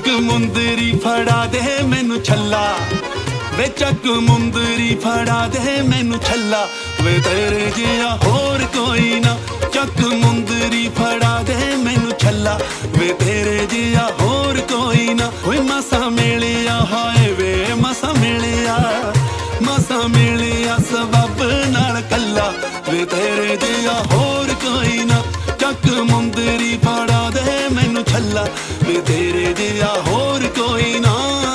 ਮੁੰਦਰੀ ਫੜਾ ਦੇ ਮੈਨੂੰ ਛੱਲਾ ਵੇ ਚੱਕ ਮੁੰਦਰੀ ਫੜਾ ਦੇ ਮੈਨੂੰ ਛੱਲਾ ਵੇ ਤੇਰੇ ਜਿਹਾ ਹੋਰ ਕੋਈ ਨਾ ਚੱਕ ਮੁੰਦਰੀ ਫੜਾ ਦੇ ਮੈਨੂੰ ਛੱਲਾ ਵੇ ਤੇਰੇ ਜਿਹਾ ਹੋਰ ਕੋਈ ਨਾ ਓਏ ਮਸਾ ਮਿਲਿਆ ਹਾਏ ਵੇ ਮਸਾ ਮਿਲਿਆ ਸਬਬ ਨਾਲ ਕੱਲਾ ਵੇ ਤੇਰੇ ਜਿਹਾ ਹੋਰ ਕੋਈ ਨਾ ਚੱਕ ਮੁੰਦਰੀ ਫੜਾ ਦੇ ਮੈਨੂੰ ਛੱਲਾ ਵੇ ਤੇਰੇ ਜਿਹਾ ਹੋਰ ਕੋਈ ਨਾ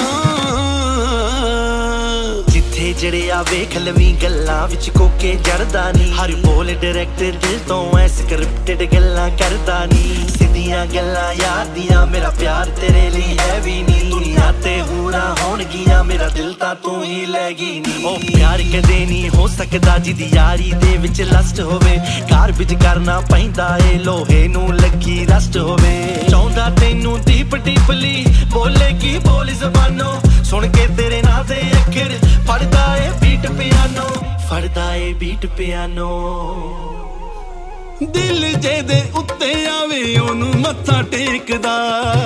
ਜਿੱਥੇ ਜੜਿਆ ਵੇਖ ਲਵੀਂ ਗੱਲਾਂ ਵਿੱਚ ਕੋਕੇ ਜੜਦਾ ਨੀ ਹਰ ਬੋਲ ਡਾਇਰੈਕਟਰ ਦਿਲ ਤੋਂ ਐ ਸਕ੍ਰਿਪਟਡ ਗੱਲਾਂ ਕਰਦਾ ਨੀ ਸਿੱਧੀਆਂ ਗੱਲਾਂ ਯਾਰ ਦੀਆਂ ਮੇਰਾ ਪਿਆਰ ਤੇਰੇ ਲਈ ਹੈ ਵੀ ਨੀ ਦੁਨੀਆ ਤੇ ਹੋਣਾ ਹੋਣਗੀਆਂ ਮੇਰਾ ਦਿਲ ਤਾਂ ਤੂੰ ਹੀ ਲੈ ਗਈ ਨੀ ਉਹ ਪਿਆਰ ਕਦੇ ਨਹੀਂ ਹੋ ਸਕਦਾ ਜਿਹਦੀ ਯਾਰੀ ਦੇ ਵਿੱਚ ਲਸਟ ਹੋਵੇ ਘਰ ਵਿੱਚ ਕਰਨਾ ਪੈਂਦਾ ਏ ਲੋਹੇ ਨੂੰ ਲੱਗੀ ਰਸਟ ਹੋਵੇ ਚਾਹੁੰਦਾ ਤੈਨੂੰ ਦੀਪ ਡੀਪਲੀ ਬੋਲੇ ਕੀ ਬੋਲ ਜ਼ਬਾਨੋਂ ਸੁਣ ਕੇ ਤੇਰੇ ਨਾਂ ਦੇ ਅੱਖਰ ਫੜਦਾ ਏ ਬੀਟ ਪਿਆਨੋ ਦਿਲ ਜਿਹਦੇ ਉੱਤੇ ਆਵੇ ਉਹਨੂੰ ਮੱਥਾ ਟੇਕਦਾ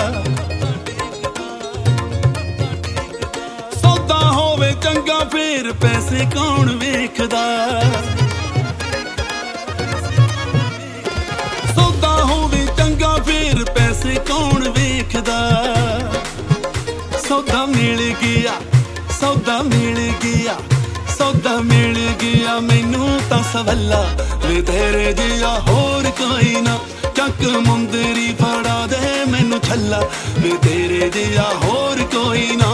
ਸੌਦਾ ਹੋਵੇ ਚੰਗਾ ਫੇਰ ਪੈਸੇ ਕੌਣ ਵੇਖਦਾ ਸੌਦਾ ਹੋਵੇ ਚੰਗਾ ਫੇਰ ਪੈਸੇ ਕੌਣ ਵੇਖਦਾ ਸੌਦਾ ਮਿਲ ਗਿਆ ਸੌਦਾ ਮਿਲ ਗਿਆ ਮੈਨੂੰ ਤਾਂ ਸਵੱਲਾ ਵੇ ਤੇਰੇ ਜਿਹਾ ਹੋਰ ਕੋਈ ਨਾ ਚੱਕ ਮੁੰਦਰੀ ਫੜਾ ਦੇ ਮੈਨੂੰ ਛੱਲਾ ਵੇ ਤੇਰੇ ਜਿਹਾ ਹੋਰ ਕੋਈ ਨਾ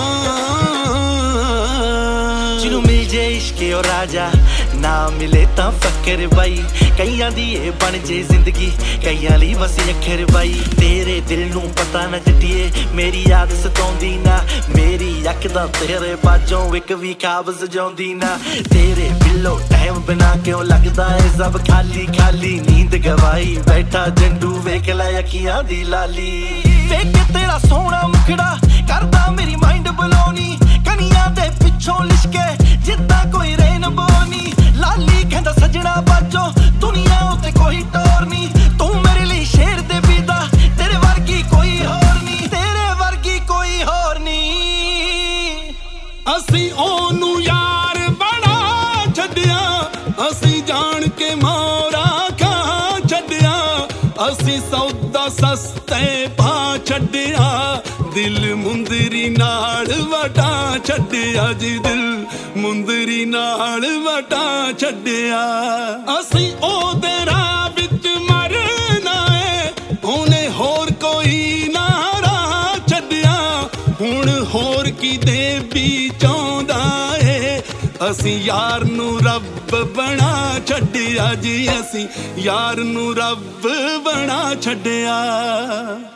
ਜਿਹਨੂੰ ਮਿਲ ਜੇ ਇਸ਼ਕੇ ਓ ਰਾਜਾ ਨਾ ਮਿਲੇ ਤਾਂ ਫਕਰ ਬਾਈ ਕਈਆਂ ਦੀ ਇਹ ਬਣ ਜੇ ਜ਼ਿੰਦਗੀ ਕਈਆਂ ਲਈ ਵਸ ਅੱਖਰ ਬਾਈ ਤੇਰੇ ਦਿਲ ਨੂੰ ਪਤਾ ਨਾ ਜੱਟੀਏ ਮੇਰੀ ਯਾਦ ਸਤਾਉਂਦੀ ਨਾ ਮੇਰੀ ਅੱਖ ਦਾ ਤੇਰੇ ਬਾਝੋਂ ਇੱਕ ਵੀ ਖਾਬ ਸਜਾਉਂਦੀ ਨਾ ਤੇਰੇ ਬਿੱਲੋ ਟਾਈਮ ਬਿਨਾ ਕਿਉਂ ਲੱਗਦਾ ਏ ਸਭ ਖਾਲੀ ਖਾਲੀ ਨੀਂਦ ਗਵਾਈ ਬੈਠਾ ਜੰਡੂ ਵੇਖ ਲੈ ਅੱਖੀਆਂ ਦੀ ਲਾਲੀ ਵੇਖ ਤੇਰਾ ਸੋਹਣਾ ਮੁਖੜਾ ਕਰਦਾ ਮੇਰੀ ਮਾਈਂਡ ਬਲੋਨੀ ਕਨੀਆਂ ਦੇ ਪਿੱਛੋਂ ਲਿਸ਼ਕੇ ਜਿੱਦਾਂ ਕੋਈ ਰੇਨਬੋ ਨੀ ਲਾਲੀ ਕਹਿੰਦਾ ਸਜਣਾ ਬਾਜੋ ਦੁਨੀਆ ਉੱਤੇ ਕੋਈ ਟੋਰ ਨੀ ਤੂੰ ਮੇਰੇ ਲਈ ਸ਼ੇਰ ਦੇ ਵਿਦਾ ਤੇਰੇ ਵਰਗੀ ਕੋਈ ਹੋਰ ਨੀ ਅਸੀਂ ਉਹਨੂੰ ਯਾਰ ਬਣਾ ਛੱਡਿਆ ਅਸੀਂ ਜਾਣ ਕੇ ਮੋਰਾ ਖਾ ਛੱਡਿਆ ਅਸੀਂ ਸੌਦਾ ਸਸਤੇ ਪਾ ਛੱਡਿਆ ਦਿਲ ਮੁੰਦਰੀ ਨਾਲ ਵਟਾ ਛੱਡਿਆ ਜੀ ਦਿਲ ਮੁੰਦਰੀ ਨਾਲ ਵਟਾ ਛੱਡਿਆ ਅਸੀਂ ਉਹਦੇ ਰਾਹ ਵਿੱਚ ਮਰਨਾ ਏ ਉਹਨੇ ਹੋਰ ਕੋਈ ਨਾ ਰਾਹ ਛੱਡਿਆ ਹੁਣ ਹੋਰ ਕਿਤੇ ਵੀ ਚਾਹੁੰਦਾ ਏ ਅਸੀਂ ਯਾਰ ਨੂੰ ਰੱਬ ਬਣਾ ਛੱਡਿਆ ਜੀ ਅਸੀਂ ਯਾਰ ਨੂੰ ਰੱਬ ਬਣਾ ਛੱਡਿਆ